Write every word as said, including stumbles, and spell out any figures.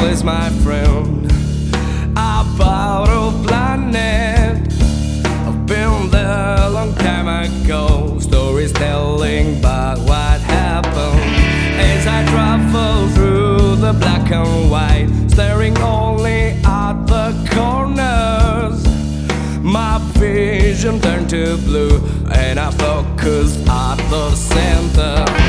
is my friend about a planet. I've been there a long time ago. Stories telling about what happened as I travel through the black and white, staring only at the corners. My vision turned to blue and I focused at the center.